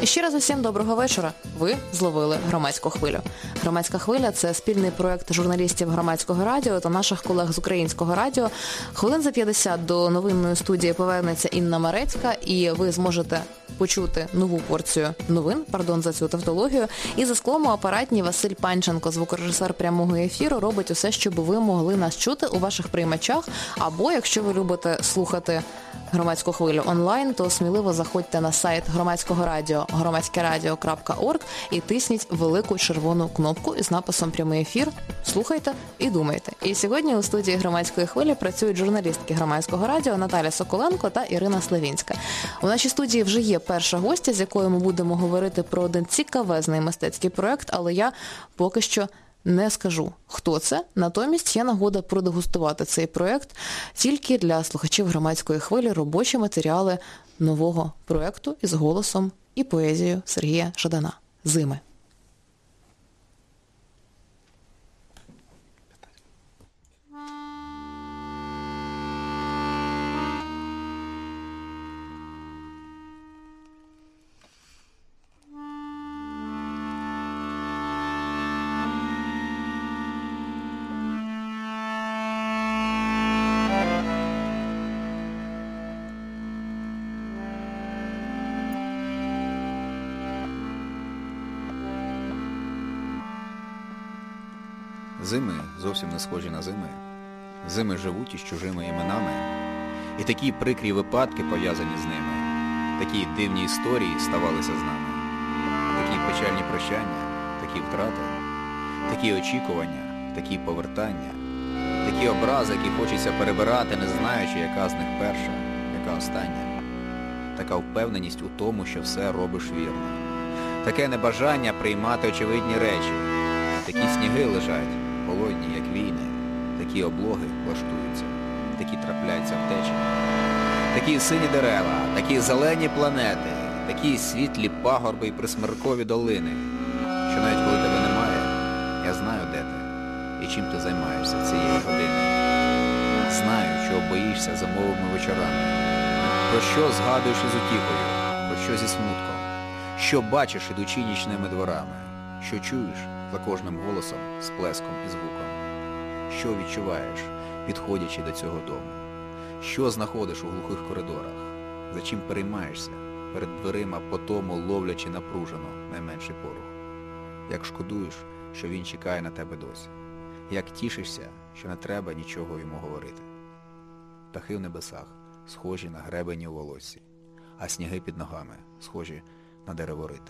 Ще раз усім доброго вечора. Ви зловили «Громадську хвилю». «Громадська хвиля» – це спільний проєкт журналістів Громадського радіо та наших колег з Українського радіо. Хвилин за 50 до новинної студії повернеться Інна Марецька, і ви зможете почути нову порцію новин, за цю тавтологію. І за склом у апаратній Василь Панченко, звукорежисер прямого ефіру, робить усе, щоб ви могли нас чути у ваших приймачах, або, якщо ви любите слухати «Громадську хвилю» онлайн, то сміливо заходьте на сайт Громадського радіо громадськерадіо.орг і тисніть велику червону кнопку із написом «Прямий ефір». Слухайте і думайте. І сьогодні у студії «Громадської хвилі» працюють журналістки Громадського радіо Наталя Соколенко та Ірина Славінська. У нашій студії вже є перша гостя, з якою ми будемо говорити про один цікавезний мистецький проєкт, але я поки що не скажу, хто це. Натомість є нагода продегустувати цей проєкт тільки для слухачів «Громадської хвилі» робочі матеріали нового проєкту із голосом і поезією Сергія Жадана «Зими». Зими зовсім не схожі на зими. Зими живуть із чужими іменами. І такі прикрі випадки пов'язані з ними. Такі дивні історії ставалися з нами. Такі печальні прощання, такі втрати, такі очікування, такі повертання, такі образи, які хочеться перебирати, не знаючи, яка з них перша, яка остання. Така впевненість у тому, що все робиш вірно. Таке небажання приймати очевидні речі. Такі сніги лежать, холодні, як війни, такі облоги влаштуються, такі трапляються втечі. Такі сині дерева, такі зелені планети, такі світлі пагорби і присмеркові долини, що навіть коли тебе немає, я знаю, де ти і чим ти займаєшся цієї години. Знаю, чого боїшся зимовими вечорами, про що згадуєш із утіхою, про що зі смутком, що бачиш, ідучи нічними дворами, що чуєш за кожним голосом, сплеском і звуком. Що відчуваєш, підходячи до цього дому? Що знаходиш у глухих коридорах? За чим переймаєшся перед дверима, потому ловлячи напружено найменший порух? Як шкодуєш, що він чекає на тебе досі? Як тішишся, що не треба нічого йому говорити? Птахи в небесах, схожі на гребені у волоссі, а сніги під ногами, схожі на дереворити.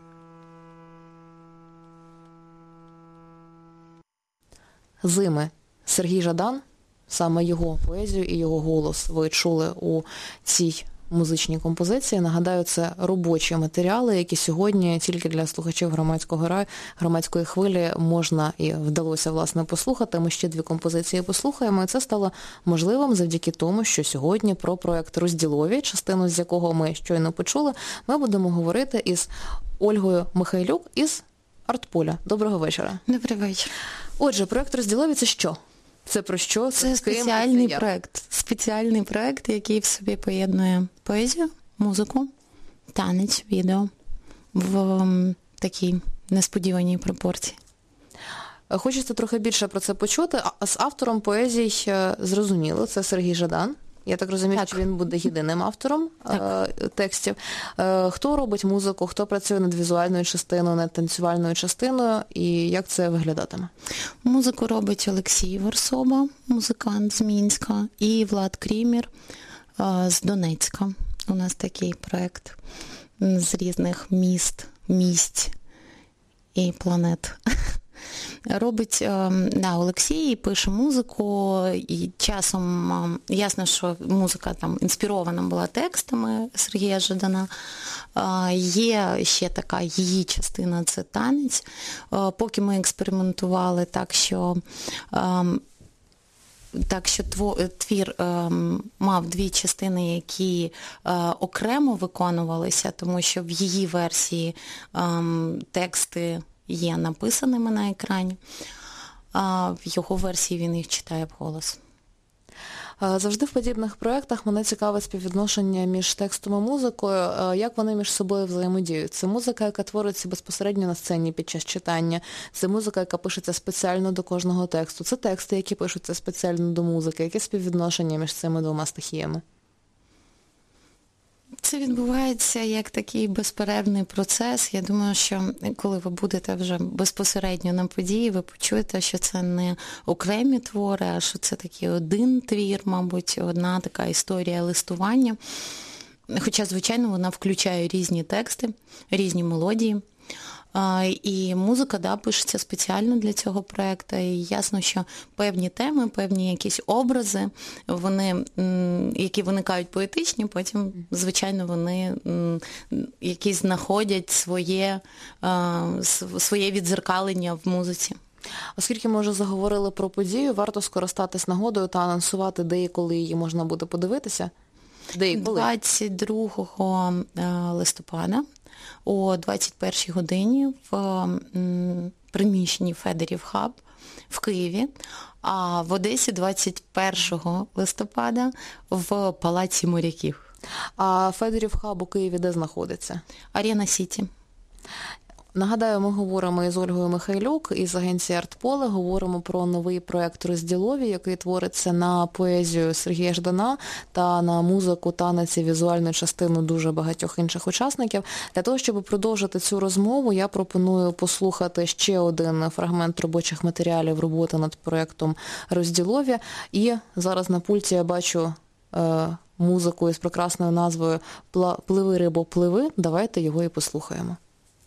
«Зими». Сергій Жадан, саме його поезію і його голос ви чули у цій музичній композиції. Нагадаю, це робочі матеріали, які сьогодні тільки для слухачів Громадської хвилі можна і вдалося, власне, послухати. Ми ще дві композиції послухаємо, і це стало можливим завдяки тому, що сьогодні про проєкт «Розділові», частину з якого ми щойно почули, ми будемо говорити із Ольгою Михайлюк із «Артполя». Доброго вечора. Добрий вечір. Отже, проєкт «Розділові» – це що? Це про що? Це спеціальний проєкт. Спеціальний проєкт, який в собі поєднує поезію, музику, танець, відео в такій несподіваній пропорції. Хочеться трохи більше про це почути. З автором поезій зрозуміло, це Сергій Жадан. Я так розумію, що він буде єдиним автором текстів. Хто робить музику, хто працює над візуальною частиною, над танцювальною частиною, і як це виглядатиме? Музику робить Олексій Ворсоба, музикант з Мінська, і Влад Крімір з Донецька. У нас такий проєкт з різних місць і планет. Робить Олексій, пише музику, і часом ясно, що музика там інспірована була текстами Сергія Жадана. Є ще така її частина, це танець. Поки ми експериментували так, що твір мав дві частини, які окремо виконувалися, тому що в її версії тексти є написаними на екрані, а в його версії він їх читає вголос. Завжди в подібних проєктах мене цікавить співвідношення між текстом і музикою, як вони між собою взаємодіють. Це музика, яка твориться безпосередньо на сцені під час читання, це музика, яка пишеться спеціально до кожного тексту, це тексти, які пишуться спеціально до музики. Яке співвідношення між цими двома стихіями? Це відбувається як такий безперервний процес. Я думаю, що коли ви будете вже безпосередньо на події, ви почуєте, що це не окремі твори, а що це такий один твір, мабуть, одна така історія листування. Хоча, звичайно, вона включає різні тексти, різні мелодії. І музика, пишеться спеціально для цього проєкту. І ясно, що певні теми, певні якісь образи, вони, які виникають поетичні, потім, звичайно, вони якісь знаходять своє віддзеркалення в музиці. Оскільки ми вже заговорили про подію, варто скористатись нагодою та анонсувати, де і коли її можна буде подивитися. Де і коли? 22 листопада о 21-й годині в приміщенні Федерів Хаб в Києві, а в Одесі 21 листопада в Палаці моряків. А Федерів Хаб у Києві де знаходиться? Арена Сіті. Нагадаю, ми говоримо із Ольгою Михайлюк із агенції «Артполе», говоримо про новий проєкт «Розділові», який твориться на поезію Сергія Ждана та на музику, танець і візуальну частину дуже багатьох інших учасників. Для того, щоб продовжити цю розмову, я пропоную послухати ще один фрагмент робочих матеріалів роботи над проєктом «Розділові». І зараз на пульті я бачу музику із прекрасною назвою «Пливи, рибо, пливи». Давайте його і послухаємо.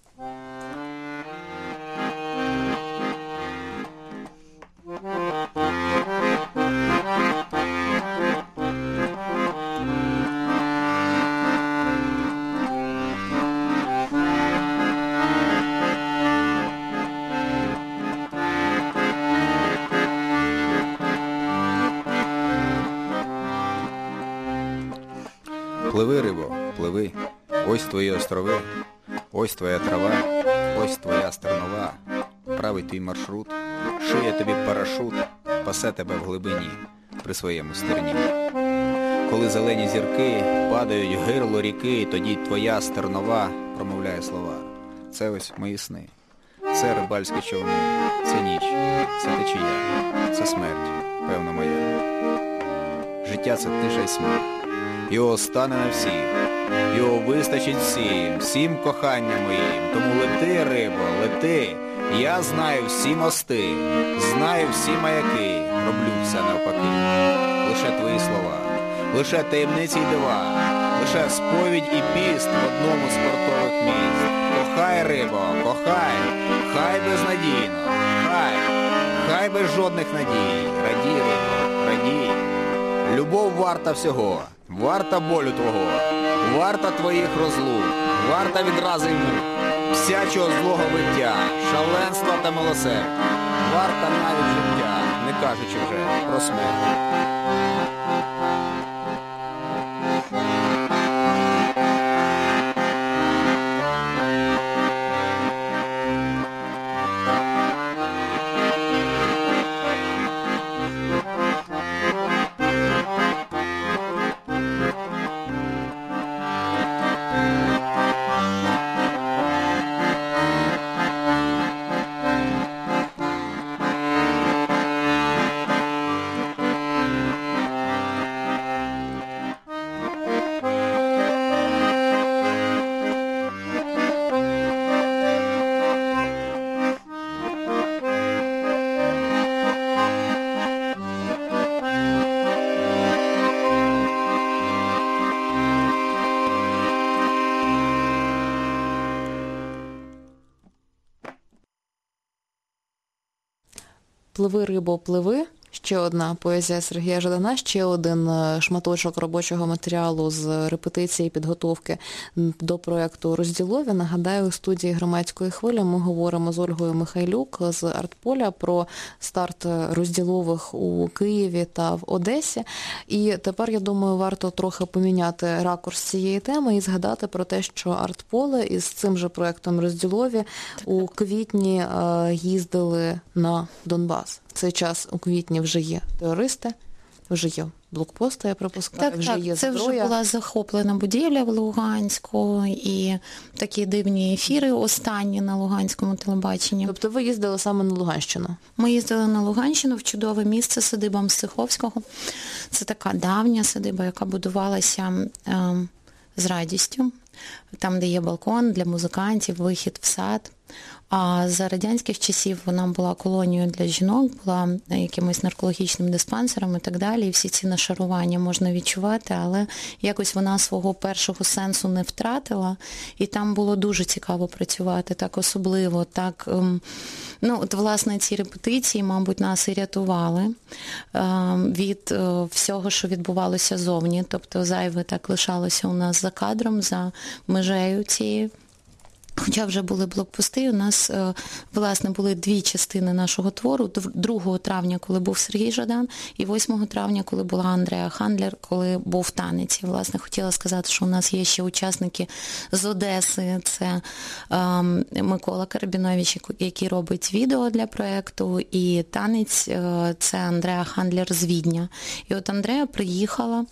Пливи, рибо, пливи, ось твої острови, ось твоя трава, ось твоя стернова, правий твій маршрут, шиє тобі парашут, пасе тебе в глибині при своєму стерні. Коли зелені зірки падають в гирло ріки, тоді твоя стернова промовляє слова. Це ось мої сни, це рибальські човни, це ніч, це течія, це смерть, певно моя. Життя – це тиша й сміх. Його стане на всіх, його вистачить всім коханням моїм. Тому лети, рибо, лети, я знаю всі мости, знаю всі маяки, роблю все навпаки. Лише твої слова, лише таємниці й дива, лише сповідь і піст в одному з портових міст. Кохай, рибо, кохай, хай безнадійно, хай без жодних надій. Радій, рибо, радій. Любов варта всього. Варта болю твого, варта твоїх розлук, варта відрази й мук, всячого злого виття, шаленства та милосердя, варта навіть життя, не кажучи вже про смерть. «Пливи, рибо, пливи». Ще одна поезія Сергія Ждана, ще один шматочок робочого матеріалу з репетиції і підготовки до проєкту «Розділові». Нагадаю, у студії «Громадської хвилі» ми говоримо з Ольгою Михайлюк з «Артполя» про старт «Розділових» у Києві та в Одесі. І тепер, я думаю, варто трохи поміняти ракурс цієї теми і згадати про те, що «Артполе» із цим же проєктом «Розділові» у квітні їздили на Донбас. В цей час у квітні вже є терористи, Вже є блокпости, я припускаю, вже є це зброя. вже була захоплена будівля в Луганську і такі дивні ефіри останні на Луганському телебаченні. Тобто ви їздили саме на Луганщину? Ми їздили на Луганщину в чудове місце, садиба Мстиховського. Це така давня садиба, яка будувалася з радістю. Там, де є балкон для музикантів, вихід в сад. А за радянських часів вона була колонією для жінок, була якимось наркологічним диспансером і так далі. І всі ці нашарування можна відчувати, але якось вона свого першого сенсу не втратила. І там було дуже цікаво працювати, так особливо, так... от, власне, ці репетиції, мабуть, нас і рятували від всього, що відбувалося зовні. Тобто зайве так лишалося у нас за кадром, за межею цієї. Хоча вже були блокпости, у нас, власне, були дві частини нашого твору. 2 травня, коли був Сергій Жадан, і 8 травня, коли була Андреа Хандлер, коли був танець. І, власне, хотіла сказати, що у нас є ще учасники з Одеси. Це Микола Карабінович, який робить відео для проєкту, і танець – це Андреа Хандлер з Відня. І от Андреа приїхала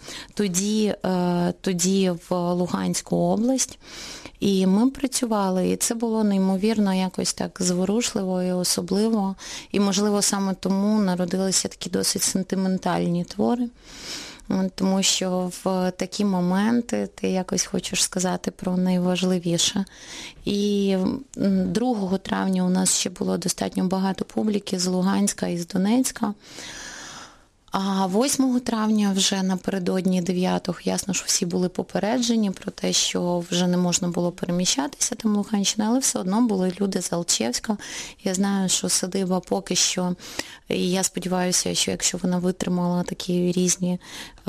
тоді в Луганську область, і ми працювали, і це було неймовірно якось так зворушливо і особливо. І, можливо, саме тому народилися такі досить сентиментальні твори. Тому що в такі моменти ти якось хочеш сказати про найважливіше. І 2 травня у нас ще було достатньо багато публіки з Луганська і з Донецька. А 8 травня вже напередодні 9-го, ясно, що всі були попереджені про те, що вже не можна було переміщатися там Луганщина, але все одно були люди з Алчевська. Я знаю, що садиба поки що, і я сподіваюся, що якщо вона витримала такі різні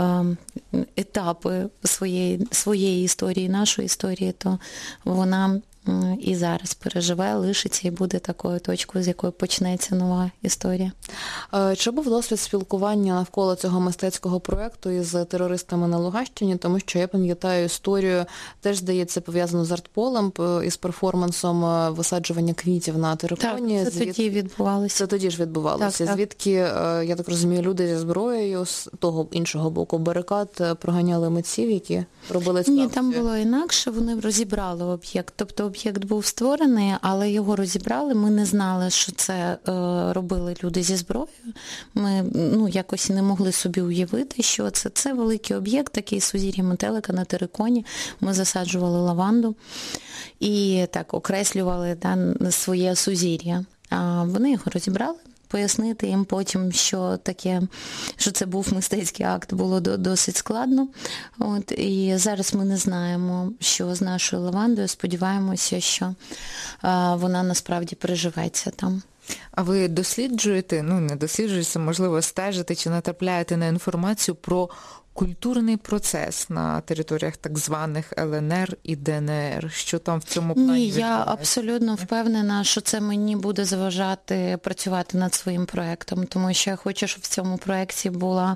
етапи своєї історії, нашої історії, то вона і зараз переживе, лишиться і буде такою точкою, з якої почнеться нова історія. Чи був досвід спілкування навколо цього мистецького проєкту із терористами на Луганщині? Тому що я пам'ятаю історію, теж, здається, пов'язану з артполем, із перформансом висаджування квітів на териконі. Так, це тоді відбувалося. Це тоді ж відбувалося. Так. Звідки, я так розумію, люди зі зброєю з того іншого боку барикад проганяли митців, які робили цю акцію? Ні, там було інакше, вони розібрали об'єкт. Тобто об'єкт був створений, але його розібрали. Ми не знали, що це робили люди зі зброєю. Ми якось не могли собі уявити, що це. Це великий об'єкт, такий сузір'я метелика на териконі. Ми засаджували лаванду і так окреслювали своє сузір'я. А вони його розібрали. Пояснити їм потім, що це був мистецький акт, було досить складно. І зараз ми не знаємо, що з нашою лавандою. Сподіваємося, що вона насправді переживеться там. А ви досліджуєте, не досліджуєте, можливо, стежите чи натрапляєте на інформацію про культурний процес на територіях так званих ЛНР і ДНР? Що там в цьому плані відбувається? Ні, я абсолютно впевнена, що це мені буде заважати працювати над своїм проєктом, тому що я хочу, щоб в цьому проєкті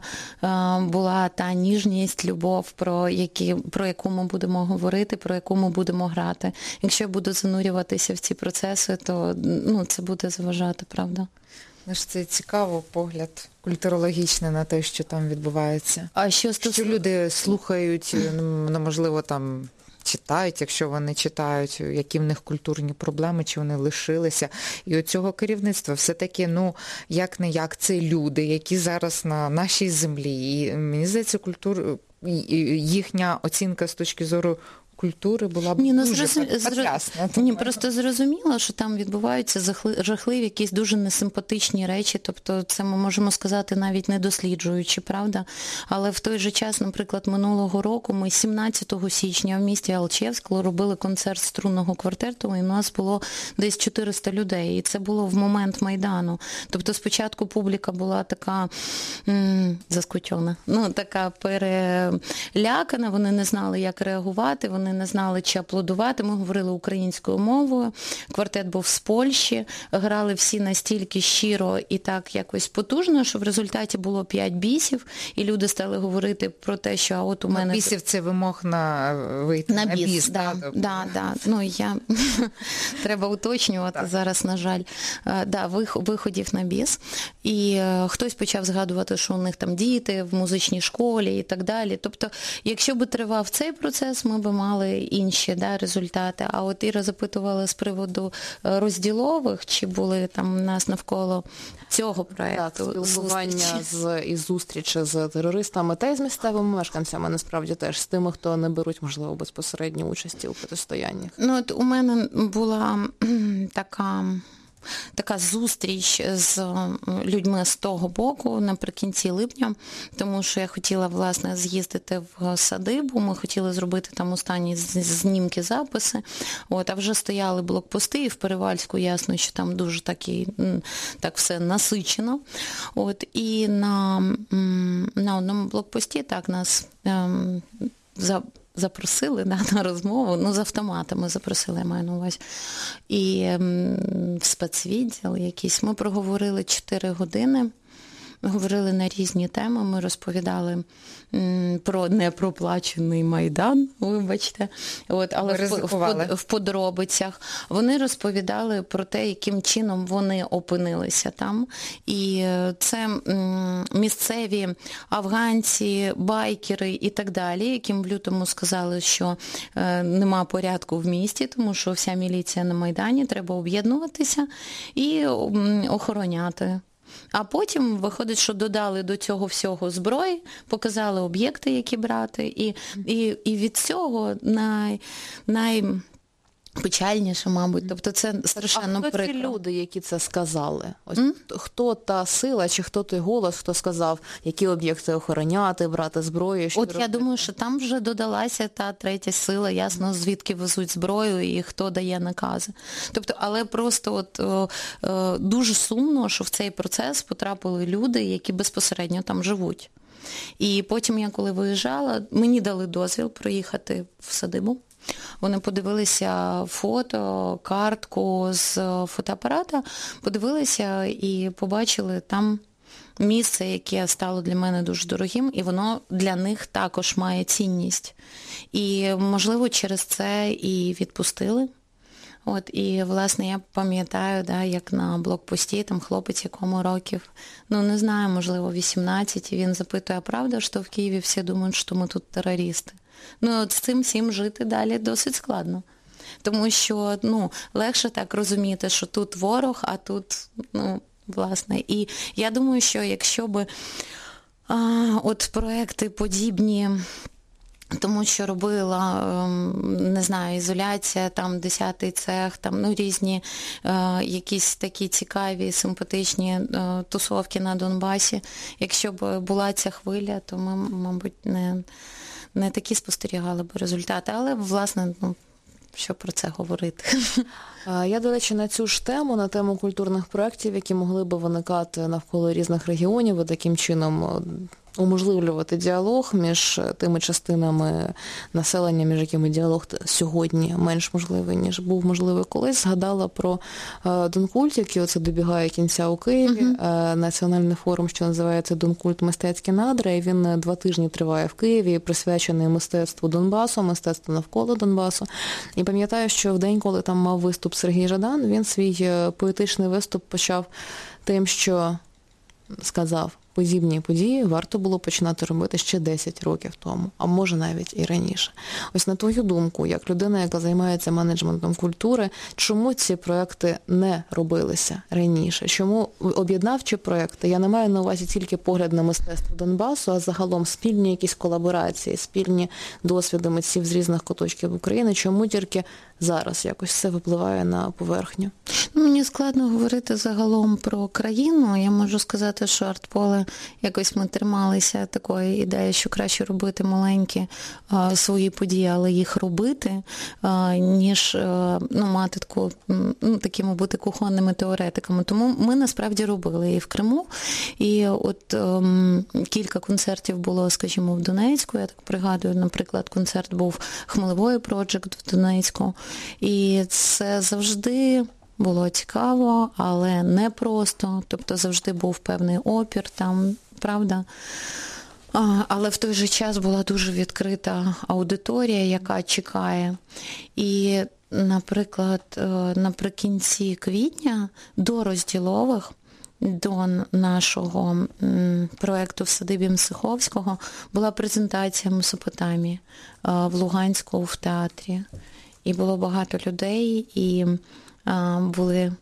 була та ніжність, любов, про яку ми будемо говорити, про яку ми будемо грати. Якщо я буду занурюватися в ці процеси, то це буде заважати, правда? Це цікавий погляд культурологічний на те, що там відбувається. А що люди слухають, можливо, там читають, якщо вони читають, які в них культурні проблеми, чи вони лишилися. І у цього керівництва все-таки, як-не-як, це люди, які зараз на нашій землі. І мені здається, їхня оцінка з точки зору культури була б дуже потрясна. Просто зрозуміло, що там відбуваються жахливі, якісь дуже несимпатичні речі, тобто це ми можемо сказати навіть не досліджуючи, правда? Але в той же час, наприклад, минулого року ми 17 січня в місті Алчевськ робили концерт струнного квартету, і у нас було десь 400 людей, і це було в момент Майдану. Тобто спочатку публіка була така заскучена, така перелякана, вони не знали, як реагувати, вони вони не знали, чи аплодувати. Ми говорили українською мовою. Квартет був з Польщі. Грали всі настільки щиро і так якось потужно, що в результаті було 5 бісів, і люди стали говорити про те, що а от у мене... Бісів – це вимог на вийти на біс. Да. Ну, треба уточнювати зараз, на жаль. Виходів на біс. І хтось почав згадувати, що у них там діти в музичній школі і так далі. Тобто, якщо би тривав цей процес, ми б мали інші результати. А от Іра запитувала з приводу розділових, чи були там у нас навколо цього проєкту. Так, спілкування і зустрічі з терористами та й з місцевими мешканцями, насправді теж, з тими, хто не беруть, можливо, безпосередньо участі у протистояннях. Ну, от у мене була така зустріч з людьми з того боку наприкінці липня, тому що я хотіла, власне, з'їздити в садибу, ми хотіли зробити там останні знімки, записи, а вже стояли блокпости, і в Перевальську ясно, що там дуже так все насичено. І на одному блокпості так нас запросили на розмову, з автоматами запросили, я маю на увазі. І в спецвідділ якийсь. Ми проговорили 4 години, говорили на різні теми, ми розповідали про непроплачений Майдан, вибачте, але в подробицях. Вони розповідали про те, яким чином вони опинилися там. І це місцеві афганці, байкери і так далі, яким в лютому сказали, що нема порядку в місті, тому що вся міліція на Майдані, треба об'єднуватися і охороняти. А потім виходить, що додали до цього всього зброї, показали об'єкти, які брати, і від цього найпечальніше, мабуть. Тобто це страшенно прикро. А хто ці люди, які це сказали? Ось хто та сила, чи хто той голос, хто сказав, які об'єкти охороняти, брати зброю? Я думаю, що там вже додалася та третя сила, ясно, звідки везуть зброю і хто дає накази. Тобто, але просто дуже сумно, що в цей процес потрапили люди, які безпосередньо там живуть. І потім я, коли виїжджала, мені дали дозвіл проїхати в садибу. Вони подивилися фото, картку з фотоапарата, подивилися і побачили там місце, яке стало для мене дуже дорогим, і воно для них також має цінність. І, можливо, через це і відпустили. І, власне, я пам'ятаю, як на блокпості, там хлопець, якому років, не знаю, можливо, 18, і він запитує, а правда, що в Києві всі думають, що ми тут терористи? З цим всім жити далі досить складно. Тому що, легше так розуміти, що тут ворог, а тут, власне. І я думаю, що якщо би проекти подібні, тому що робила, не знаю, ізоляція, там 10-й цех, там, різні якісь такі цікаві, симпатичні тусовки на Донбасі. Якщо б була ця хвиля, то ми, мабуть, не такі спостерігали б результати. Але, власне, що про це говорити? Я, до речі, на цю ж тему, на тему культурних проєктів, які могли б виникати навколо різних регіонів, і таким чином уможливлювати діалог між тими частинами населення, між якими діалог сьогодні менш можливий, ніж був можливий колись. Згадала про Донкульт, який оце добігає кінця у Києві, національний форум, що називається «Донкульт. Мистецькі надра», і він 2 тижні триває в Києві, присвячений мистецтву Донбасу, мистецтву навколо Донбасу. І пам'ятаю, що в день, коли там мав виступ Сергій Жадан, він свій поетичний виступ почав тим, що сказав: подібні події варто було починати робити ще 10 років тому, а може навіть і раніше. Ось на твою думку, як людина, яка займається менеджментом культури, чому ці проекти не робилися раніше? Чому об'єднавчі проекти, я не маю на увазі тільки погляд на мистецтво Донбасу, а загалом спільні якісь колаборації, спільні досвіди митців з різних куточків України, чому тільки зараз якось все випливає на поверхню? Мені складно говорити загалом про країну. Я можу сказати, що Артполе, якось ми трималися такої ідеї, що краще робити маленькі свої події, але їх робити, ніж мати такими бути кухонними теоретиками. Тому ми насправді робили і в Криму, і от кілька концертів було, скажімо, в Донецьку. Я так пригадую, наприклад, концерт був Хмелевої Project в Донецьку. І це завжди було цікаво, але не просто. Тобто завжди був певний опір там, правда? Але в той же час була дуже відкрита аудиторія, яка чекає. І, наприклад, наприкінці квітня до розділових, до нашого проєкту в садибі Мсиховського була презентація Месопотамії в Луганську в театрі. І було багато людей, і були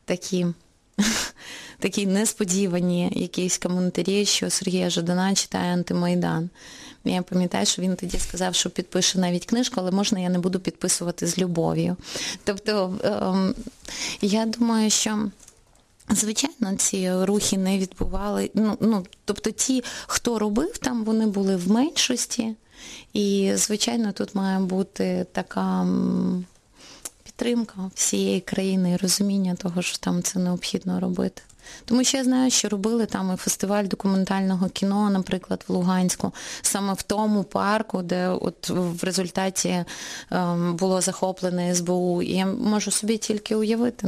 такі несподівані якісь коментарі, що Сергія Жадана читає «Антимайдан». Я пам'ятаю, що він тоді сказав, що підпише навіть книжку, але можна я не буду підписувати з любов'ю. Тобто, я думаю, що звичайно, ці рухи не відбували. Тобто ті, хто робив там, вони були в меншості. І, звичайно, тут має бути така підтримка всієї країни і розуміння того, що там це необхідно робити. Тому що я знаю, що робили там і фестиваль документального кіно, наприклад, в Луганську, саме в тому парку, де от в результаті було захоплене СБУ. І я можу собі тільки уявити,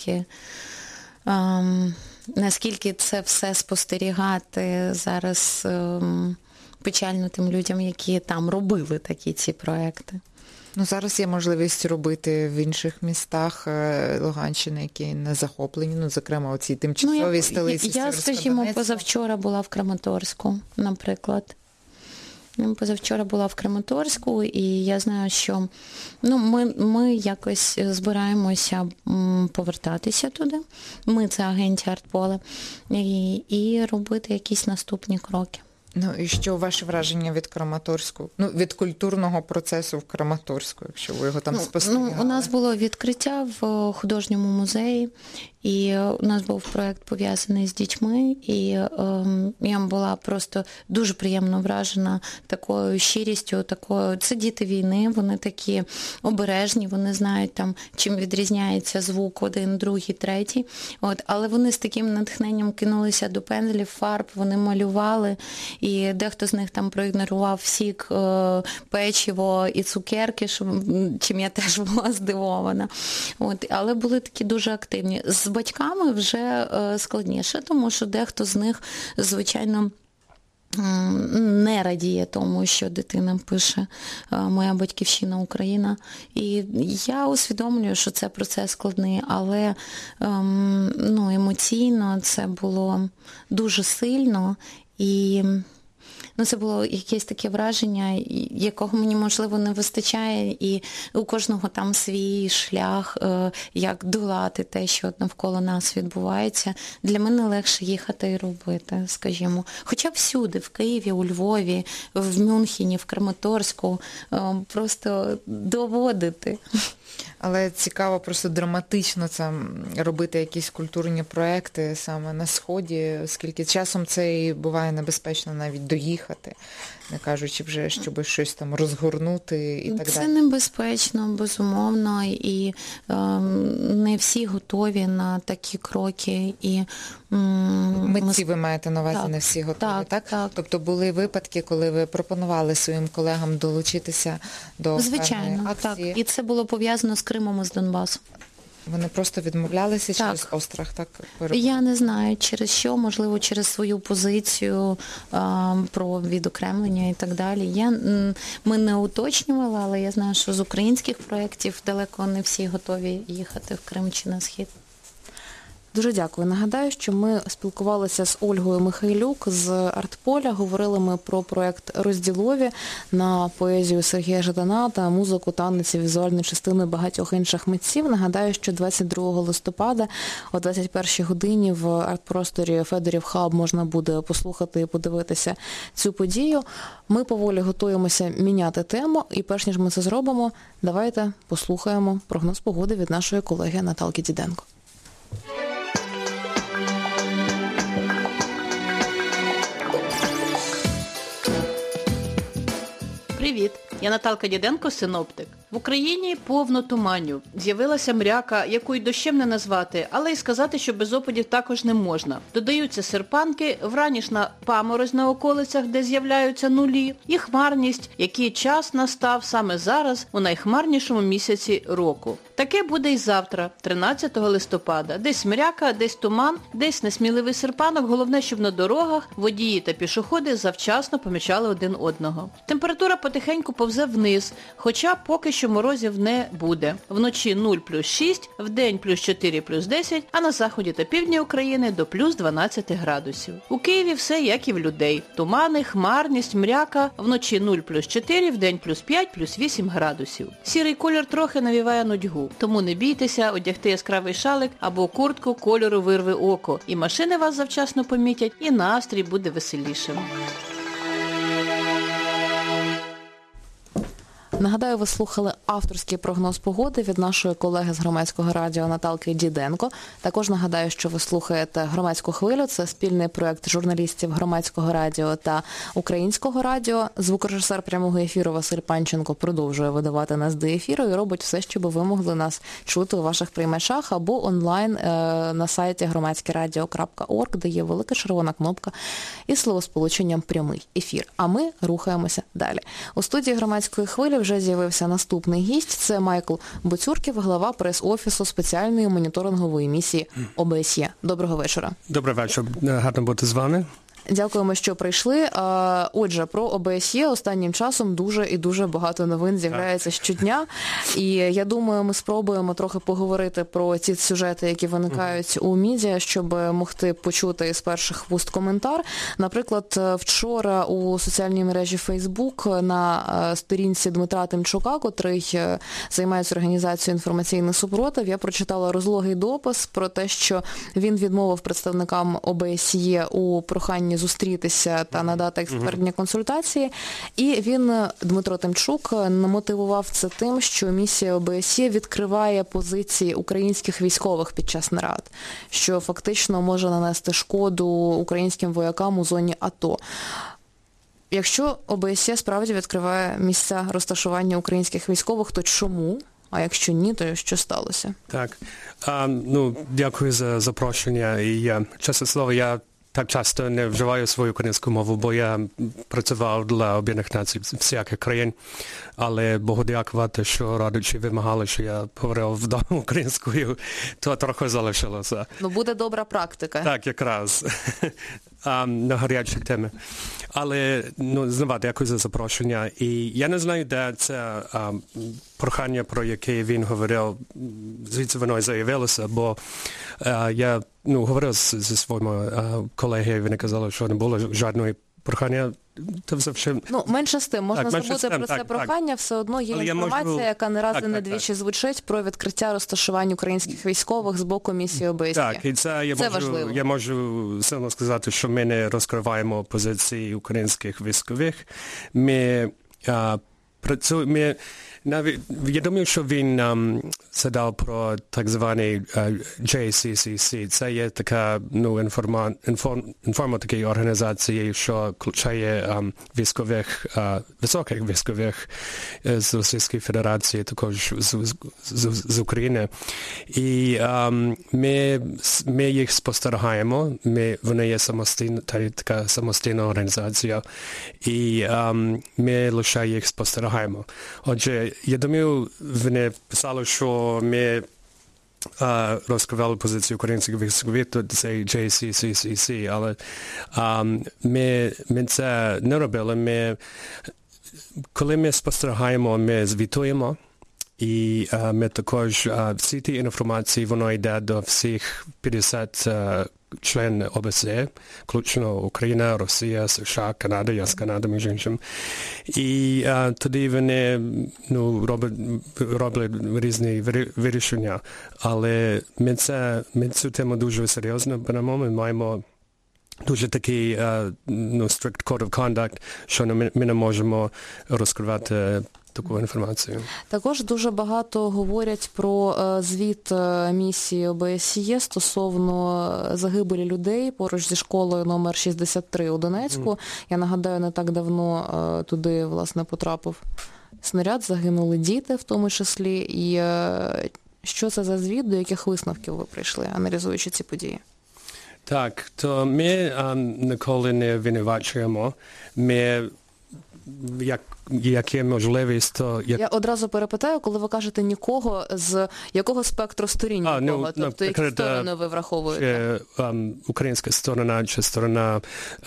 наскільки це все спостерігати зараз печально тим людям, які там робили такі ці проекти. Зараз є можливість робити в інших містах Луганщини, які не захоплені, зокрема оці тимчасові столиці. Я, скажімо, позавчора була в Краматорську, наприклад. Позавчора була в Краматорську, і я знаю, що ми якось збираємося повертатися туди. Ми, це агенція Артполе, і робити якісь наступні кроки. І що ваше враження від Краматорську? Від культурного процесу в Краматорську, якщо ви його там спостерігали? У нас було відкриття в художньому музеї, і у нас був проєкт пов'язаний з дітьми, і я була просто дуже приємно вражена такою щирістю, це діти війни, вони такі обережні, вони знають там, чим відрізняється звук один, другий, третій. Але вони з таким натхненням кинулися до пензлів, фарб, вони малювали, і дехто з них там проігнорував сік, печиво і цукерки, чим я теж була здивована. Але були такі дуже активні. З батьками вже складніше, тому що дехто з них, звичайно, не радіє тому, що дитина пише «Моя батьківщина Україна». І я усвідомлюю, що це процес складний, але емоційно це було дуже сильно. І це було якесь таке враження, якого мені, можливо, не вистачає, і у кожного там свій шлях, як долати те, що навколо нас відбувається. Для мене легше їхати і робити, скажімо. Хоча всюди, в Києві, у Львові, в Мюнхені, в Краматорську, просто доводити. Але цікаво, просто драматично це робити якісь культурні проекти саме на Сході, оскільки часом це і буває небезпечно навіть доїхати, не кажучи вже, щоб щось там розгорнути і так далі. Це небезпечно, безумовно, і не всі готові на такі кроки. Митці ви маєте на увазі, не всі готові, так? Тобто були випадки, коли ви пропонували своїм колегам долучитися до певної акції? Звичайно, так. І це було пов'язано з Кримом і з Донбасом. Вони просто відмовлялися через острах, так? Я не знаю, через що, можливо, через свою позицію про відокремлення і так далі. Ми не уточнювали, але я знаю, що з українських проєктів далеко не всі готові їхати в Крим чи на Схід. Дуже дякую. Нагадаю, що ми спілкувалися з Ольгою Михайлюк з Артполя. Говорили ми про проєкт «Розділові» на поезію Сергія Жадана та музику, танець і візуальну частину багатьох інших митців. Нагадаю, що 22 листопада о 21-й годині в арт-просторі Федорів Хаб можна буде послухати і подивитися цю подію. Ми поволі готуємося міняти тему, і перш ніж ми це зробимо, давайте послухаємо прогноз погоди від нашої колеги Наталки Діденко. Привіт! Я Наталка Діденко, синоптик. В Україні повно туманів. З'явилася мряка, яку й дощем не назвати, але й сказати, що без опадів також не можна. Додаються серпанки, вранішна паморозь на околицях, де з'являються нулі, і хмарність, який час настав саме зараз, у найхмарнішому місяці року. Таке буде й завтра, 13 листопада. Десь мряка, десь туман, десь несміливий серпанок. Головне, щоб на дорогах водії та пішоходи завчасно помічали один одного. Температура потихеньку повзе вниз, хоча поки що морозів не буде. Вночі 0 плюс 6, вдень плюс 4 плюс 10, а на заході та півдні України до плюс 12 градусів. У Києві все як і в людей. Тумани, хмарність, мряка, вночі 0 плюс 4, вдень плюс 5 плюс 8 градусів. Сірий колір трохи навіває нудьгу. Тому не бійтеся одягти яскравий шалик або куртку кольору вирви око. І машини вас завчасно помітять, і настрій буде веселішим. Нагадаю, ви слухали авторський прогноз погоди від нашої колеги з Громадського радіо Наталки Діденко. Також нагадаю, що ви слухаєте «Громадську хвилю». Це спільний проєкт журналістів Громадського радіо та Українського радіо. Звукорежисер прямого ефіру Василь Панченко продовжує видавати нас до ефіру і робить все, щоб ви могли нас чути у ваших приймачах або онлайн на сайті громадськерадіо.орг, де є велика червона кнопка із словосполученням «Прямий ефір». А ми рухаємося далі. У студії «Громадської хвилі» вже з'явився наступний гість. Це Майкл Буцюрків, глава прес-офісу спеціальної моніторингової місії ОБСЄ. Доброго вечора. Добрий вечір. Гарно бути з вами. Дякуємо, що прийшли. Отже, про ОБСЄ останнім часом дуже і дуже багато новин з'являється щодня. І я думаю, ми спробуємо трохи поговорити про ці сюжети, які виникають у медіа, щоб могти почути з перших вуст коментар. Наприклад, вчора у соціальній мережі Facebook на сторінці Дмитра Тимчука, котрий займається організацією «Інформаційний супротив», я прочитала розлогий допис про те, що він відмовив представникам ОБСЄ у проханні зустрітися та надати експертні консультації. І він, Дмитро Тимчук, мотивував це тим, що місія ОБСЄ відкриває позиції українських військових під час нарад, що фактично може нанести шкоду українським воякам у зоні АТО. Якщо ОБСЄ справді відкриває місця розташування українських військових, то чому? А якщо ні, то що сталося? Так. Дякую за запрошення. І, чесне слово, я так часто не вживаю свою українську мову, бо я працював для Об'єднаних Націй всяких країн, але Богу дякувати, що радичі вимагали, що я говорив вдома українською, то трохи залишилося. Буде добра практика. Так, якраз. На гарячі теми. Але, знову, дякую за запрошення. І я не знаю, де це прохання, про яке він говорив, звідси воно і заявилося, бо я говорив зі своїми колегами, вони казали, що не було жодної прохання. Менше з тим, можна забути про це прохання, все одно є інформація, яка не раз і не двічі звучить про відкриття розташувань українських військових з боку місії ОБСЄ. Так, і це важливо. Я можу сильно сказати, що ми не розкриваємо позиції українських військових. Ми працюємо, я думаю, що він згадав про так званий JCCC. Це є така інформативна організація, що включає військових, високих військових з Російської Федерації, також з України. І ми їх спостерігаємо. Вони є така самостійна організація. І ми лише їх спостерігаємо. Отже, я думаю, вони писали, що ми розкривали позицію українських військових, то це JCCC, але ми це не робили. Коли ми спостерігаємо, ми звітуємо, І ми також, всі ті інформації, воно йде до всіх 50 членів ОБСЄ, включно Україна, Росія, США, Канада, я з Канади, між іншим. І тоді вони роблять різні вирішення. Але ми цю тему дуже серйозно беремо, ми маємо дуже такий strict code of conduct, що ми не можемо розкривати таку інформацію. Також дуже багато говорять про звіт місії ОБСЄ стосовно загибелі людей поруч зі школою номер 63 у Донецьку. Я нагадаю, не так давно туди, власне, потрапив снаряд, загинули діти в тому числі. І що це за звіт, до яких висновків ви прийшли, аналізуючи ці події? Так, то ми ніколи не винувачуємо. Ми як є можливість, то... Я одразу перепитаю, коли ви кажете нікого, з якого спектру сторін нікого? Тобто, які сторони ви враховуєте? Українська сторона чи сторона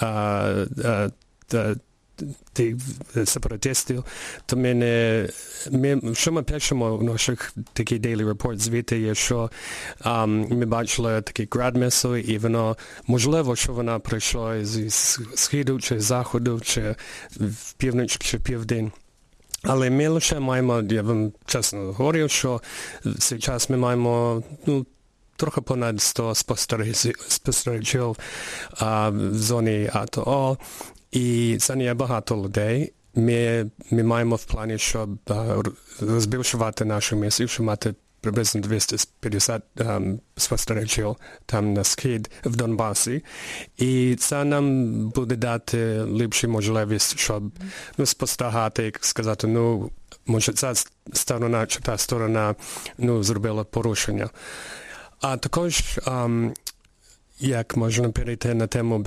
сепаратистів, то що ми пишемо в наших таких daily report звіти є, що ми бачили такі градмісу, і воно можливо, що вона прийшла зі східу, чи заходу, чи в північ, чи південь. Але ми лише маємо, я вам чесно говорю, що в цей час ми маємо, трохи понад 100 спостерігачів в зоні АТО. І це не є багато людей. Ми маємо в плані, щоб розбільшувати нашу місію, щоб мати приблизно 250 спостерігачів там на схід в Донбасі. І це нам буде дати ліпшу можливість, щоб спостерігати, як сказати, може ця сторона чи та сторона зробила порушення. А також як можна перейти на тему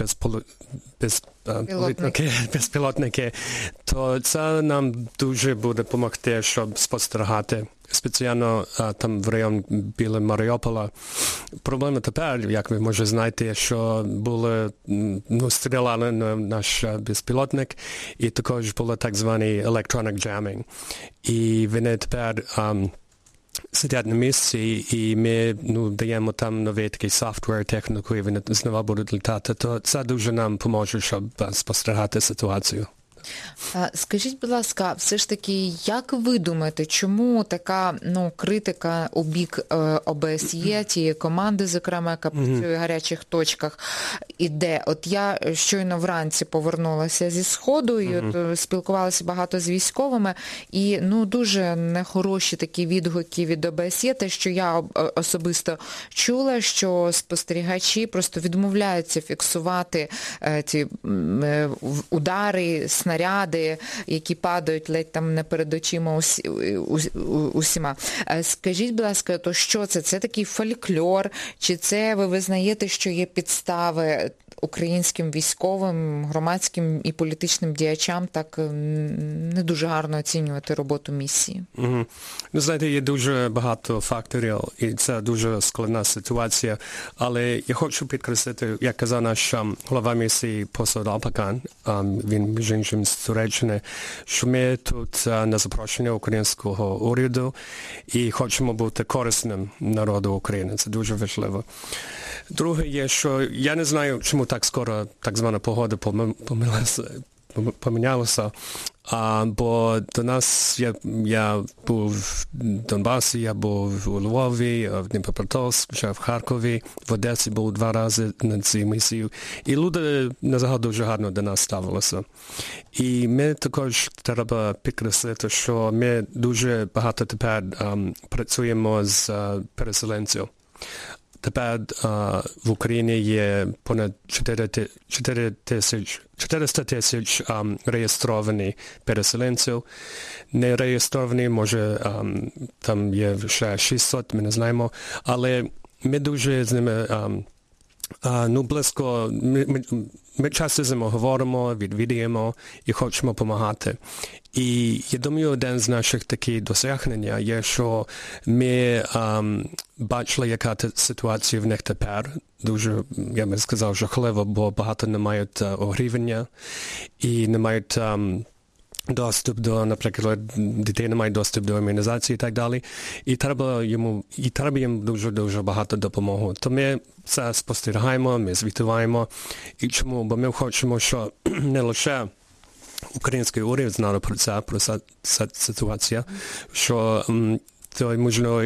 безпілотники, то це нам дуже буде допомогти, щоб спостерігати. Спеціально там в районі біля Маріуполя. Проблема тепер, як ви може знаєте, що були, стріляли на наш безпілотник, і також було так званий electronic jamming. І вони тепер сидять на місці, і ми даємо там новий такий софтвер, техніку, і вони знову будуть літати. То це дуже нам поможе, щоб спостерігати ситуацію. Скажіть, будь ласка, все ж таки, як ви думаєте, чому така критика у бік ОБСЄ, тієї команди, зокрема, яка працює в гарячих точках, іде? От я щойно вранці повернулася зі Сходу, і спілкувалася багато з військовими, і дуже нехороші такі відгуки від ОБСЄ, те, що я особисто чула, що спостерігачі просто відмовляються фіксувати ці удари, снаряди, які падають ледь там не перед очима усіма. Скажіть, будь ласка, то що це? Це такий фольклор? Чи це ви визнаєте, що є підстави українським військовим, громадським і політичним діячам так не дуже гарно оцінювати роботу місії? Знаєте, є дуже багато факторів, і це дуже складна ситуація, але я хочу підкреслити, як казав наш голова місії посол Алпакан, він між іншим з Туреччини, що ми тут на запрошення українського уряду і хочемо бути корисним народу України. Це дуже важливо. Друге є, що я не знаю, чому так скоро так звана погода помінялася, бо до нас я був в Донбасі, я був у Львові, в Дніпропетровську, в Харкові, в Одесі був 2 рази на цій місії. І люди назагал дуже гарно до нас ставилися. І ми також треба підкреслити, що ми дуже багато тепер працюємо з переселенців. Тепер в Україні є понад 400 тисяч реєстровані переселенців. Не реєстровані, може, там є ще 600, ми не знаємо. Але ми дуже з ними близько, ми часто з ними говоримо, відвідуємо і хочемо допомагати. І я думаю, один з наших таких досягнень є, що ми бачили, яка ситуація в них тепер. Дуже, я би сказав, жахливо, бо багато не мають огрівання і не мають доступ до, наприклад, дітей не мають доступ до імунізації і так далі. І треба їм дуже багато допомоги. То ми це спостерігаємо, ми звітуємо. І чому? Бо ми хочемо, що не лише український уряд знав про цю ситуацію, що той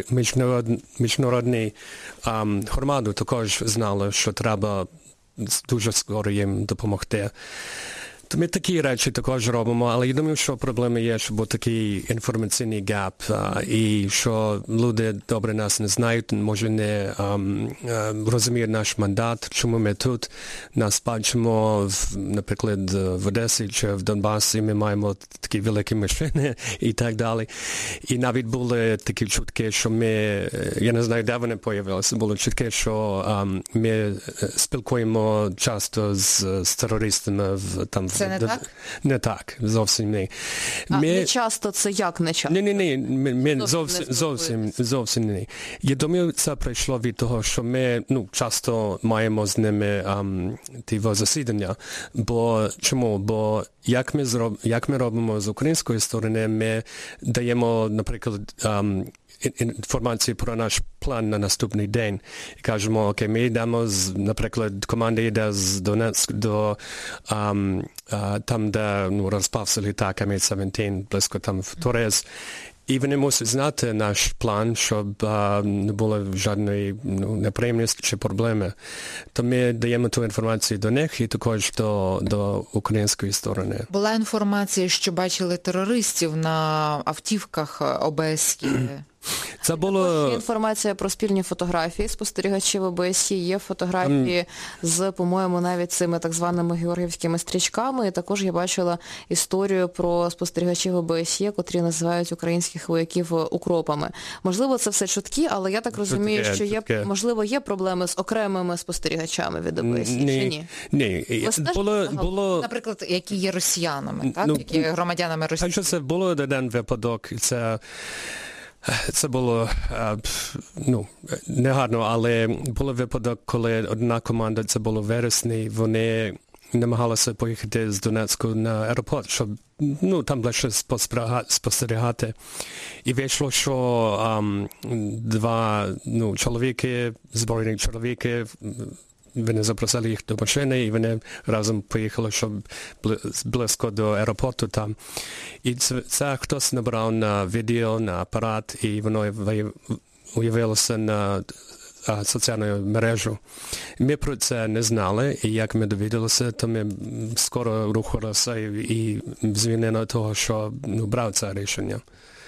міжнародний громаду також знали, що треба дуже скоро їм допомогти. То ми такі речі також робимо, але я думаю, що проблема є, що був такий інформаційний гап, і що люди добре нас не знають, може не розуміють наш мандат, чому ми тут. Нас бачимо, наприклад, в Одесі чи в Донбасі, ми маємо такі великі машини і так далі. І навіть були такі чутки, що ми, я не знаю, де вони з'явилися, були чутки, що ми спілкуємо часто з терористами там. Це не так? Не так, зовсім не. Не часто це як не часто? Ні, зовсім не. Я думаю, це прийшло від того, що ми часто маємо з ними ті засідання. Бо чому? Бо як ми робимо з української сторони, ми даємо, наприклад, інформацію про наш план на наступний день. І кажемо, окей, ми йдемо, наприклад, команда йде з Донецьк до там, де розпався літак Ми-17, близько там в Торез. І вони мусять знати наш план, щоб не було жодної неприємності чи проблеми. То ми даємо ту інформацію до них і також до української сторони. Була інформація, що бачили терористів на автівках ОБСЄ. Це було... Є інформація про спільні фотографії спостерігачів ОБСЄ, є фотографії з, по-моєму, навіть цими так званими георгіївськими стрічками. І також я бачила історію про спостерігачів ОБСЄ, котрі називають українських вояків укропами. Можливо, це все чутки, але я так розумію, що є, можливо, є проблеми з окремими спостерігачами від ОБСЄ, чи ні? Ні. Було... Наприклад, які є росіянами, так? Які є громадянами Росії. Так, це було один випадок, це було негарно, але було випадок, коли одна команда, це було в вересні, вони намагалися поїхати з Донецьку на аеропорт, щоб там лише спостерігати. І вийшло, що два чоловіки, збройні чоловіки, вони запросили їх до машини, і вони разом поїхали, щоб близько до аеропорту там. І це хтось набрав на відео, на апарат, і воно уявилося на соціальну мережу. Ми про це не знали, і як ми довідалися, то ми скоро рухалися і звільнили того, що брав це рішення.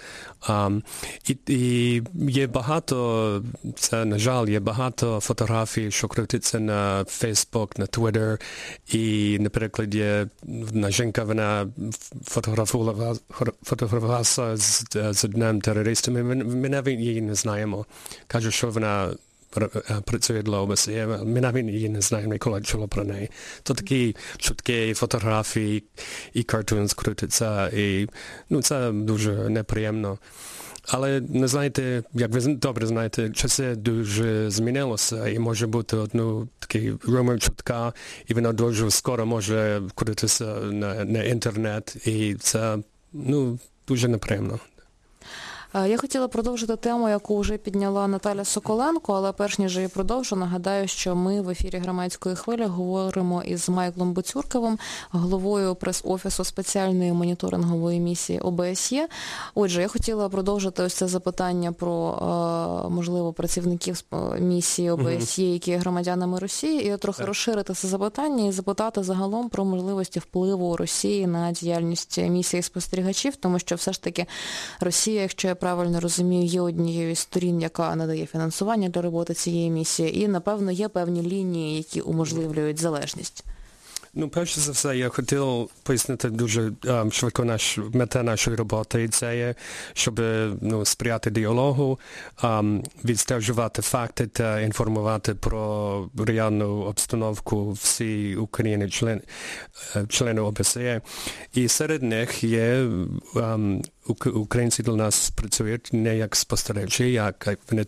І є багато, це, на жаль, є багато фотографій, що крутиться на Facebook, на Twitter, і, наприклад, є одна жінка, вона фотографувалася з одним терористом, ми навіть її не знаємо. Каже, що вона працює для ОБСЄ, ми навіть її не знаємо, ніколи чули про неї. То такі чутки, фотографії, і картунс крутиться, і це дуже неприємно. Але, не знаєте, як ви добре знаєте, часи дуже змінилося, і може бути такий румор чутка, і вона дуже скоро може крутитися на інтернет, і це, дуже неприємно. Я хотіла продовжити тему, яку вже підняла Наталя Соколенко, але перш ніж її продовжу, нагадаю, що ми в ефірі «Громадської хвилі» говоримо із Майклом Буцюрковим, головою прес-офісу спеціальної моніторингової місії ОБСЄ. Отже, я хотіла продовжити ось це запитання про, можливо, працівників місії ОБСЄ, які є громадянами Росії, і трохи розширити це запитання і запитати загалом про можливості впливу Росії на діяльність місії спостерігачів, тому що все ж таки Росія, якщо я правильно розумію, є однією з сторін, яка надає фінансування для роботи цієї місії, і, напевно, є певні лінії, які уможливлюють залежність. Перше за все, я хотів пояснити дуже швидко мета нашої роботи. І це є, щоб сприяти діалогу, відстежувати факти та інформувати про реальну обстановку всій Україні, члени ОБСЄ. І серед них є українці для нас працюють не як спостерігачі, як вони тут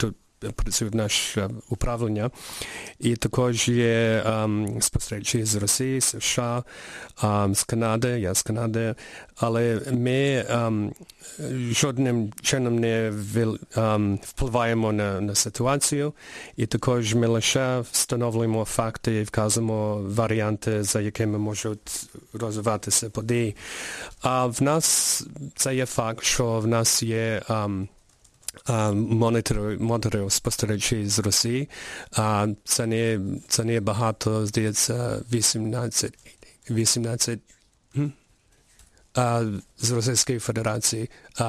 працює в наше управління. І також є спостерігачі з Росії, США, з Канади, я з Канади, але ми жодним чином не впливаємо на ситуацію, і також ми лише встановлюємо факти і вказуємо варіанти, за якими можуть розвиватися події. А в нас це є факт, що в нас є монітори спостерігачі з Росії. Це не багато, здається, 18 з Російської Федерації.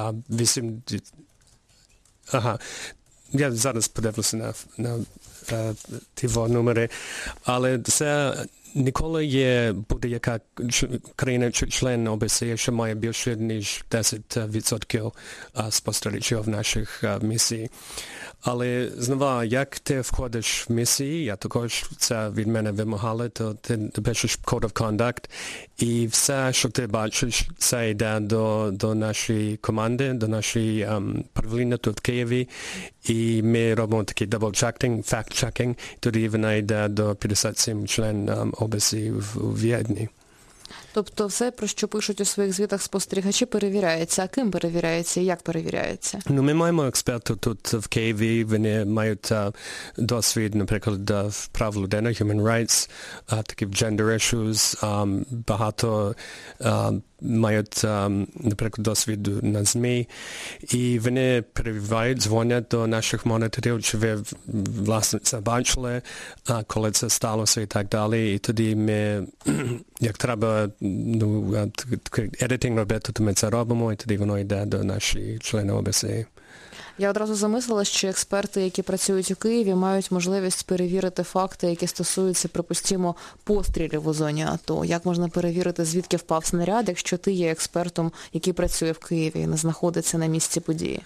Я зараз подивлюся на ті номери, але це ніколи буде яка країна-член ОБСЄ, що має більше, ніж 10% спостерігачів в наших місії. Але, знову, як ти входиш в місії, я також це від мене вимагали, то ти пишеш Code of Conduct, і все, що ти бачиш, це йде до нашої команди, до нашої правління тут в Києві, і ми робимо такий double-checking, fact-checking, тоді вона йде до 57 член ОБСЄ в Відні. Тобто все, про що пишуть у своїх звітах спостерігачі, перевіряється. А ким перевіряється і як перевіряється? Ми маємо експертів тут в Києві, вони мають досвід, наприклад, в прав людини, human rights, такі gender issues, багато мають, наприклад, досвід на ЗМІ, і вони перевіряють, дзвонять до наших моніторів, чи ви, власне, це бачили, коли це сталося і так далі, і тоді ми, як треба, едитинг робити, то ми це робимо, і тоді воно йде до наших членів ОБСЄ. Я одразу замислила, що експерти, які працюють у Києві, мають можливість перевірити факти, які стосуються, припустимо, пострілів у зоні АТО. Як можна перевірити, звідки впав снаряд, якщо ти є експертом, який працює в Києві і не знаходиться на місці події?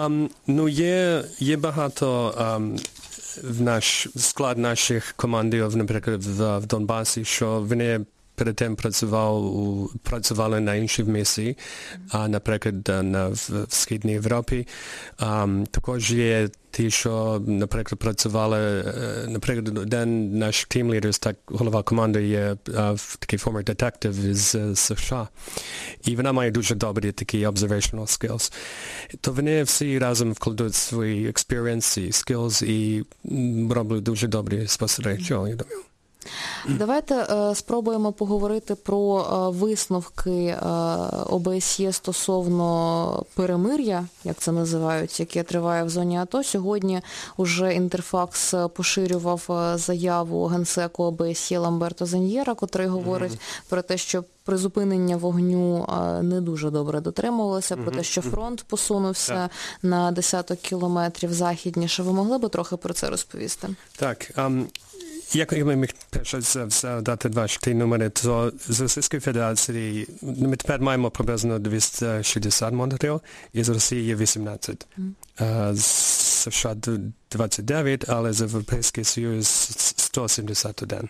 Є багато в склад наших командирів, наприклад, в Донбасі, що вони перед тим працювали на іншій місії, наприклад, в Східній Європі. Також є ті, що, наприклад, працювали, наприклад, один наш тім-лідер, так, голова команди є такий former детектив із США. І вона має дуже добрі такі observational skills. То вони всі разом вкладуть свої experience і skills і роблять дуже добрі спостерігачі, я думаю. Давайте спробуємо поговорити про висновки ОБСЄ стосовно перемир'я, як це називають, яке триває в зоні АТО. Сьогодні уже Інтерфакс поширював заяву генсеку ОБСЄ Ламберто Заньєра, котрий говорить про те, що призупинення вогню не дуже добре дотримувалося, про те, що фронт посунувся на десяток кілометрів західніше. Ви могли б трохи про це розповісти? Так. Як ми міг дати ті номери, то з Російської Федерації ми тепер маємо приблизно 260 моніторів, і з Росії є 18. З США 29, але з Європейський Союз 171.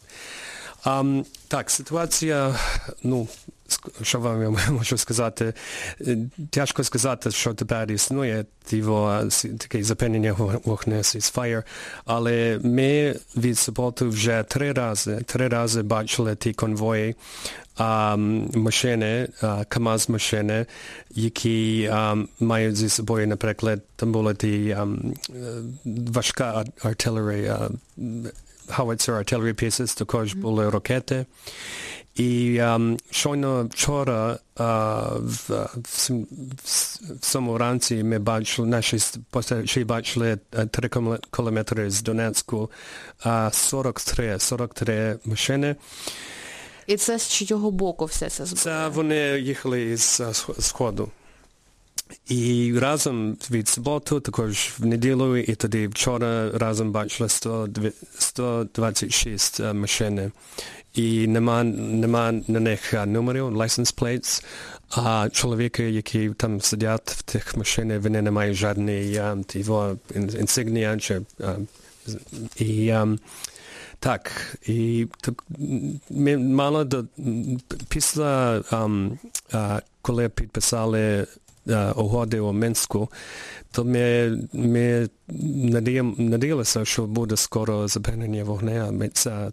Так, ситуація, що вам я можу сказати, тяжко сказати, що тепер існує таке зупинення вогню, ceasefire, але ми від суботу вже три рази бачили ті конвої, машини, КАМАЗ-машини, які мають зі собою, наприклад, там була ті важка артилерія, howitzer artillery pieces, також були ракети. І щойно вчора в самому ранці ми бачили, наші спостерігачі бачили 3 кілометри з Донецьку, 43 машини. І це з чийого боку вся ця зброя? Це вони їхали із Сходу. І разом від суботу, також в неділю, і тоді вчора разом бачили 126 машини. І нема на них номерів, license plates, а чоловіки, які там сидять в тих машинах, вони не мають жодної інсигнія. Так, і ми мало після, коли підписали угоди у Мінську, то ми надіялися, що буде скоро зупинення вогню, а ми це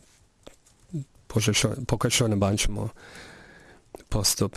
поки що не бачимо поступ.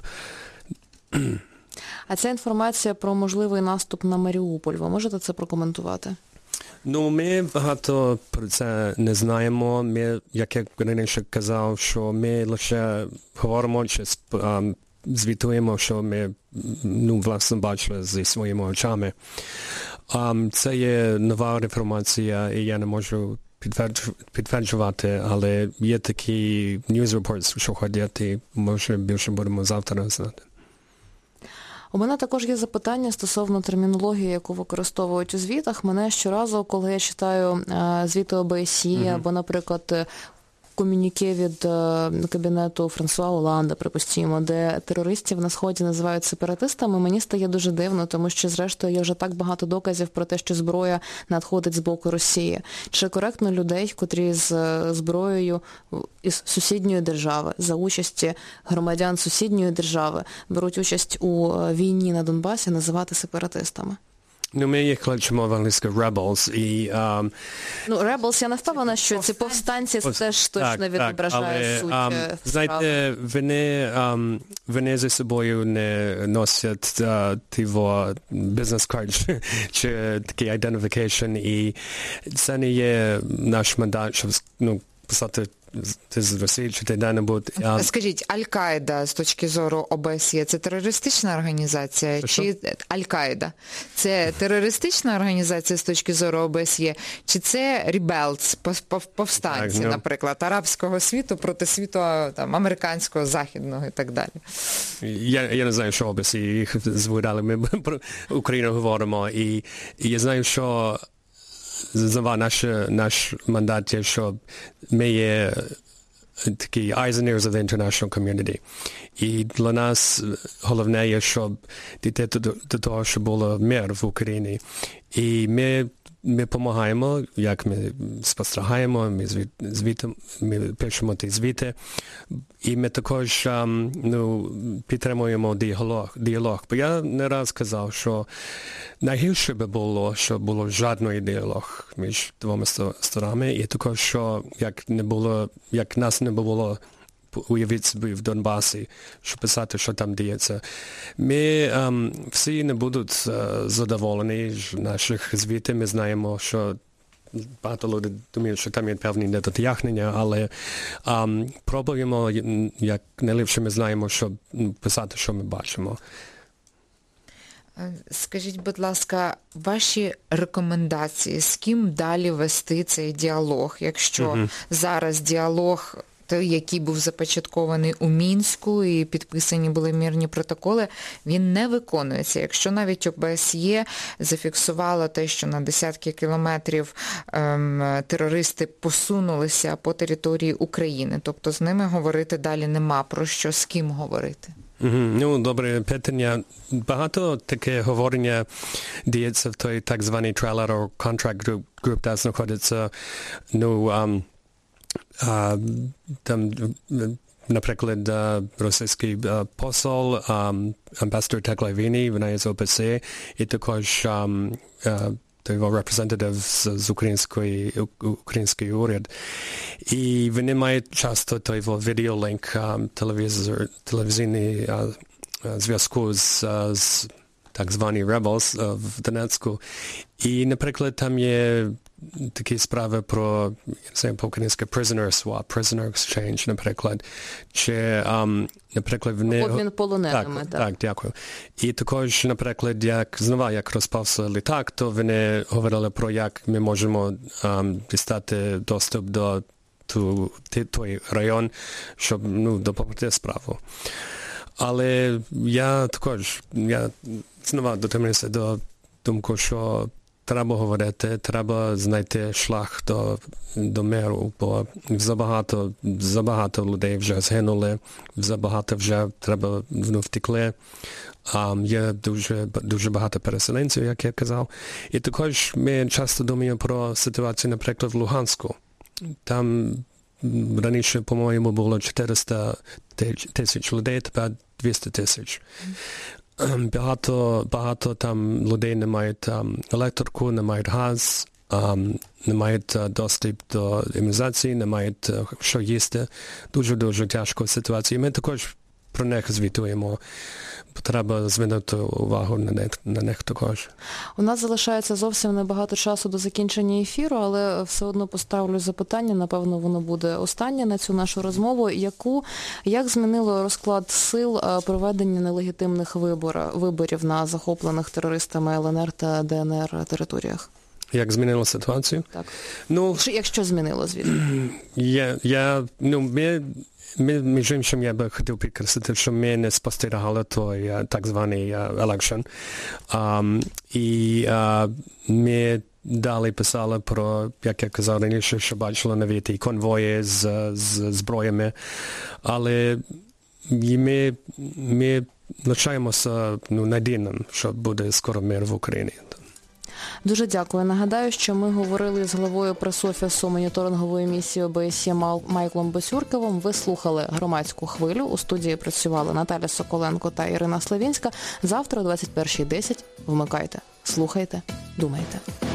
А ця інформація про можливий наступ на Маріуполь, ви можете це прокоментувати? Ну, ми багато про це не знаємо. Ми, як я раніше казав, що ми лише говоримо чи звітуємо, що ми, власне, бачили зі своїми очами. Це є нова інформація, і я не можу підтверджувати, але є такі news reports, що ходять, і може більше будемо завтра знати. У мене також є запитання стосовно термінології, яку використовують у звітах. Мене щоразу, коли я читаю звіти ОБСЄ, або, наприклад, комюніке від кабінету Франсуа Оланда, припустимо, де терористів на Сході називають сепаратистами, мені стає дуже дивно, тому що, зрештою, є вже так багато доказів про те, що зброя надходить з боку Росії. Чи коректно людей, котрі з зброєю із сусідньої держави, за участі громадян сусідньої держави, беруть участь у війні на Донбасі, називати сепаратистами? Ми їх кличемо в англійською rebels. І, rebels, я не впевнена, що ці повстанці теж точно відображають суть справи. Знаєте, вони за собою не носять бізнес-карт чи такий identification, і це не є наш мандат, щоб писати ти з Росії, чи ти де-небудь. Скажіть, Аль-Каїда з точки зору ОБСЄ – це терористична організація? Чи Аль-Каїда – це терористична організація з точки зору ОБСЄ? Чи це rebels, повстанці, наприклад, арабського світу проти світу там, американського, західного і так далі? Я не знаю, що ОБСЄ їх звуть, але ми про Україну говоримо. І я знаю, що наш мандат є, що ми є такі eyes and ears of the international community. І для нас головне є, щоб дійти до того, щоб було мир в Україні. І ми допомагаємо, як ми спостерігаємо, ми пишемо ті звіти. І ми також підтримуємо діалог. Бо я не раз казав, що найгірше би було, що було жодний діалог між двома сторонами. І також, що як нас не було, уявіть собі в Донбасі, щоб писати, що там діється. Ми всі не будуть задоволені наших звітів. Ми знаємо, що багато людей думають, що там є певні недотягнення, але пробуємо, як найліпше ми знаємо, щоб писати, що ми бачимо. Скажіть, будь ласка, ваші рекомендації, з ким далі вести цей діалог, якщо зараз діалог, той, який був започаткований у Мінську і підписані були мирні протоколи, він не виконується. Якщо навіть ОБСЄ зафіксувало те, що на десятки кілометрів терористи посунулися по території України, тобто з ними говорити далі нема про що, з ким говорити? Добре питання. Багато таке говорення діється в той так званий Trilateral Contract Group, де знаходиться, там, наприклад, російський посол, амбасадор Теклавіні, вона є з ОБСЄ, і також його репрезентатив з української уряд. І вони мають часто той відеолінк телевізійний зв'язку з так звані rebels в Донецьку. І, наприклад, там є такі справи про, я не знаю, по-українськи prisoner swap, prisoner exchange, наприклад. Чи, наприклад, вони... Обмін полоненими, так. Так, дякую. І також, наприклад, як розпався літак, то вони говорили про, як ми можемо дістати доступ до той район, щоб, допомогти справу. Але я знову дотримуюся до думки, що треба говорити, треба знайти шлях до миру, бо забагато людей вже згинули, забагато вже втекли. Є дуже багато переселенців, як я казав. І також ми часто думаємо про ситуацію, наприклад, в Луганську. Там раніше, по-моєму, було 400 тисяч людей, тепер 200 тисяч. багато там людей не мають електрику, не мають газ, не мають доступ до імунізації, не мають що їсти. Дуже-дуже тяжка ситуація. Ми також про них звітуємо. Треба звернути увагу на них також. У нас залишається зовсім небагато часу до закінчення ефіру, але все одно поставлю запитання, напевно, воно буде останнє на цю нашу розмову. Як змінило розклад сил проведення нелегітимних виборів на захоплених терористами ЛНР та ДНР територіях? Як змінило ситуацію? Так. Якщо змінило, звідти? Між іншим, я би хотів підкреслити, що ми не спостерігали той так званий election. І ми далі писали про, як я казав раніше, що бачили навіть і конвої з зброями. Але ми лишаємося надійним, що буде скоро мир в Україні. Дуже дякую. Нагадаю, що ми говорили з главою прес-офісу моніторингової місії ОБСЄ Майклом Басюрковим. Ви слухали «Громадську хвилю». У студії працювали Наталя Соколенко та Ірина Славінська. Завтра о 21:10 вмикайте, слухайте, думайте.